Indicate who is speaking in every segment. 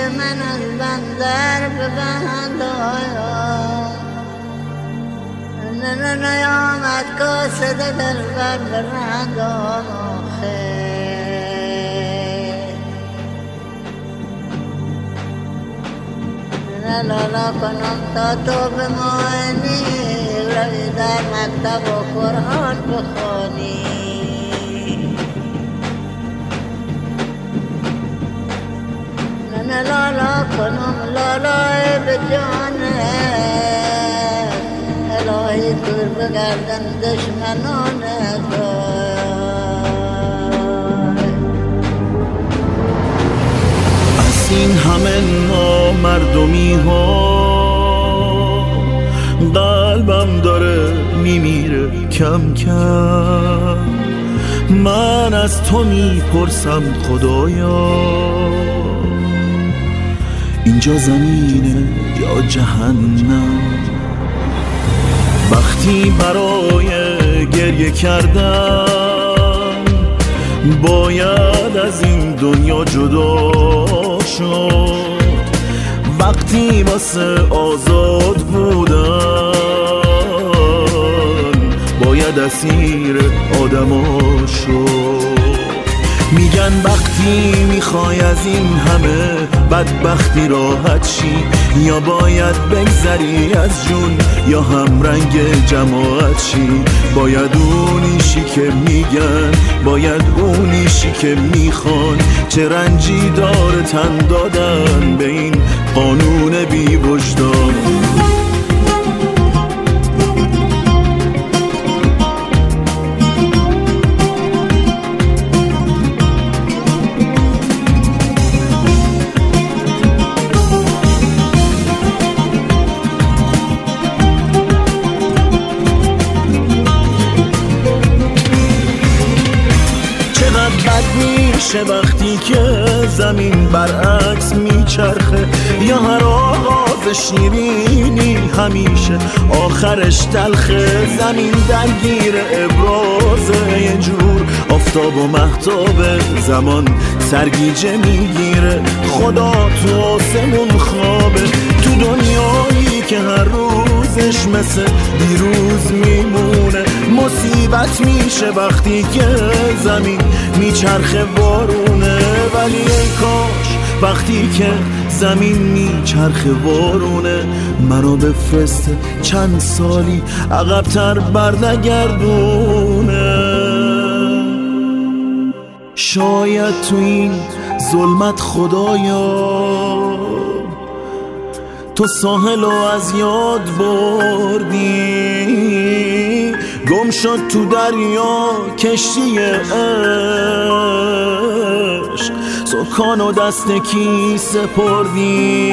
Speaker 1: من از بندر به بند آیا نیامد کاسه دل بر برند آخه لالا کنم تا تو بمانی روی در مکتب و قرآن بخوانی لالا کنم لالای به جانه الهی دور بگردن دشمنان
Speaker 2: از این همه نامردمی ها قلبم داره میمیره کم کم من از تو میپرسم خدایا اینجا زمینه یا جهنم وقتی برای گریه کردن باید از این دنیا جدا شد وقتی واسه آزاد بودن باید اسیر آدما شد میگن وقتی میخوای از این همه بدبختی راحت شی یا باید بگذری از جون یا هم رنگ جماعت شی باید اونیشی که میگن باید اونیشی که میخوان چه رنجی داره تن دادن به این قانون بی وجدان میشه وقتی که زمین برعکس میچرخه یا هر آغاز شیرینی همیشه آخرش تلخه زمین درگیر ابرازه یه جور آفتاب و مهتاب زمان سرگیجه میگیره خدا تو آسمون خوابه تو دنیایی که هر روزش مثل دیروز میمونه مصیبت میشه وقتی که زمین میچرخه بارونه ولی ای کاش وقتی که زمین میچرخه بارونه منو بفرسته چند سالی عقب‌تر برنگردونه شاید تو این ظلمت خدایا تو ساحلو از یاد بردی گم شد تو دریا کشتی عشق سکان و دست کی سپردی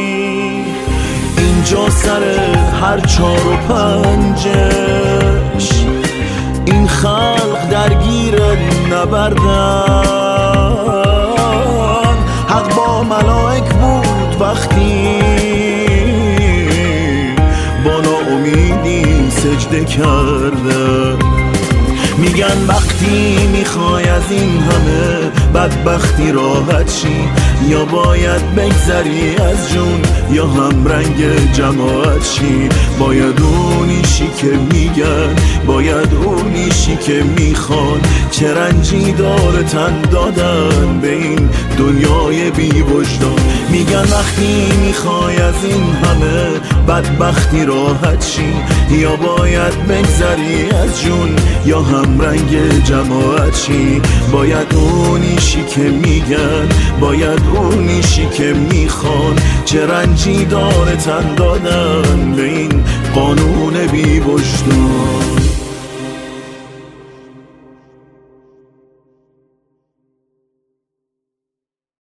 Speaker 2: اینجا سر هر چار و پنجش این خلق درگیر نبردن حق با ملائک بود وقتی با ناامیدی سجده کرده میگن وقتی میخوای از این همه بدبختی راحت شی یا باید بگذری از جون یا هم رنگ جماعت شی باید اونیشی که میگن باید اونیشی که میخوان چه رنجی داره تن دادن به این دنیای بی وجدان میگن وقتی میخوای از این همه بدبختی راحت شی یا باید بگذری از جون یا هم رنگ جماعت شی باید اونیشی که میگن باید اونیشی که میخوان چه رنجی داره تن دادن به این قانون بی وجدان